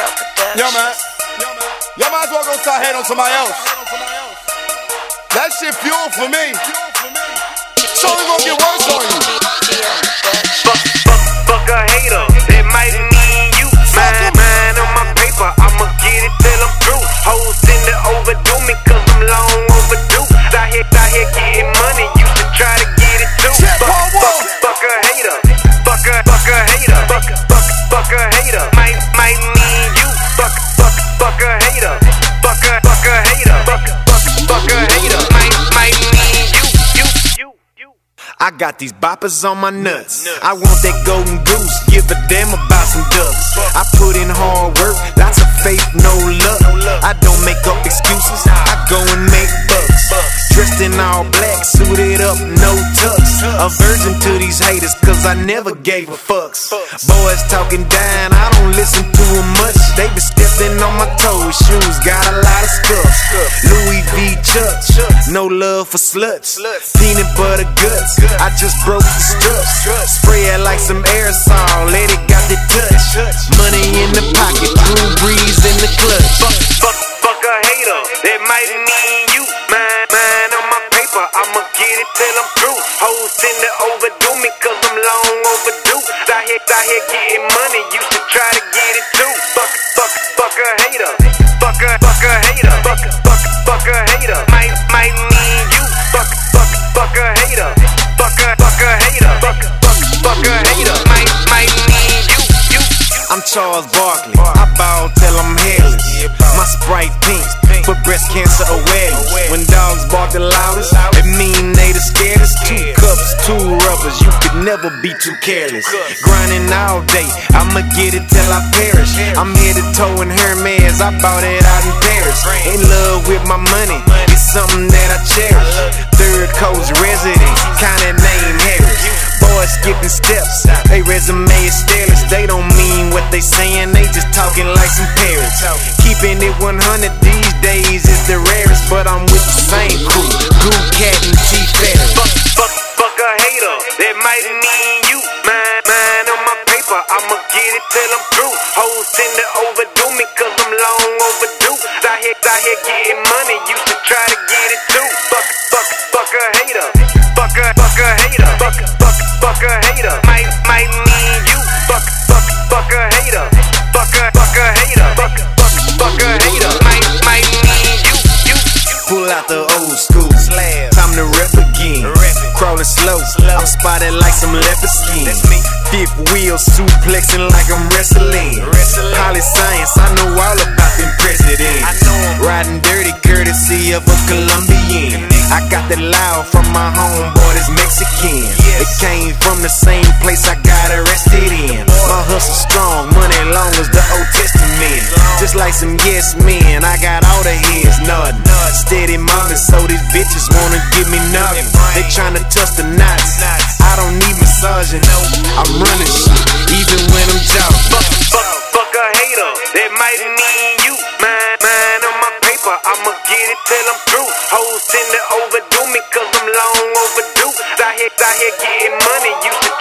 Yo, man. Yo, might as well go start hating on somebody else. That shit fuel for me. It's only gonna get worse on you. Fuck a hater, that might mean you. Mine on my paper, I'ma get it till I'm through. Hoes tend to overdo me cause I'm long overdue. Out here getting money, used to try to get it too. Fuck a hater, fuck a hater, fuck a hater. Might mean you. Fuck a hater, fuck a hater, fuck a hater. Might mean you. I got these boppers on my nuts. I want that golden goose, give a damn about some ducks. I put in hard work, lots of faith, no luck. I don't make up excuses, I go and make bucks. Dressed in all black, suited up, no tux. A virgin to these haters, cause I never gave a fucks. Boys talking down, I don't listen to them much. They been stepping on my toes, shoes got a lot of scuffs. Louis V Chucks, no love for sluts. Peanut butter guts, I just broke the struts. Spray it like some aerosol, let it got the touch. Money in the pocket, Drew Brees in the clutch. Fuck a hater, that might mean you. Mine on my paper, I'ma get it till I'm through. Hoes tend to overdo me cause I'm long overdue. Out here getting money, used to try to get it too. Fuck a hater, fuck a hater, fuck a hater. Might mean you. Fuck a hater, fuck a hater, fuck a hater. Might mean you. I'm Charles Barkley, I ball till I'm hairless. My Sprite pink, for breast cancer awareness. When dogs bark the loudest, it mean they the scaredest. 2 cups, 2 rubbers, you could never be too careless. Grinding all day, I'ma get it till I perish. I'm headed toe in Hermes, I bought it out in Paris. In love with my money, it's something that I cherish. Third Coast resident, kinda name Harris. Boys skipping steps, they resume is stainless. They don't mean what they saying, they just talking like some parrots. Keeping it 100 these days is the rarest, but I'm with the same crew, Goo Cat and T-Ferris. Fuck a hater, that might mean you. Mine on my paper, I'ma get it till I'm through. Hoes tend to overdo me cause I'm long overdue. Out here getting money, used to try to get it too. Fuck a hater, fuck a hater, fuck a hater. Might mean you. Fuck a hater, fuck a hater, fuck a hater. Might mean you. Pull out the old school, time to rep again. Crawling slow, I'm spotted like some leopard skin. Fifth wheel suplexing like I'm wrestling. Poli science, I know all about them presidents. Riding dirty courtesy of a Colombian. I got that loud from my homeboy that's Mexican. They came from the same place I got arrested in. My hustle strong, money long as the Old Testament. Just like some yes men, I got all the heads nodding. Steady mobbing, so these bitches wanna give me nothing. They tryna touch the knots, I don't need massaging. I'm running shit, even when I'm jogging. Fuck a hater, that might mean you. Mine on my paper, I'ma get it till I'm through. Hoes tend to overdo me cause I'm long overdue. Out here getting money, used to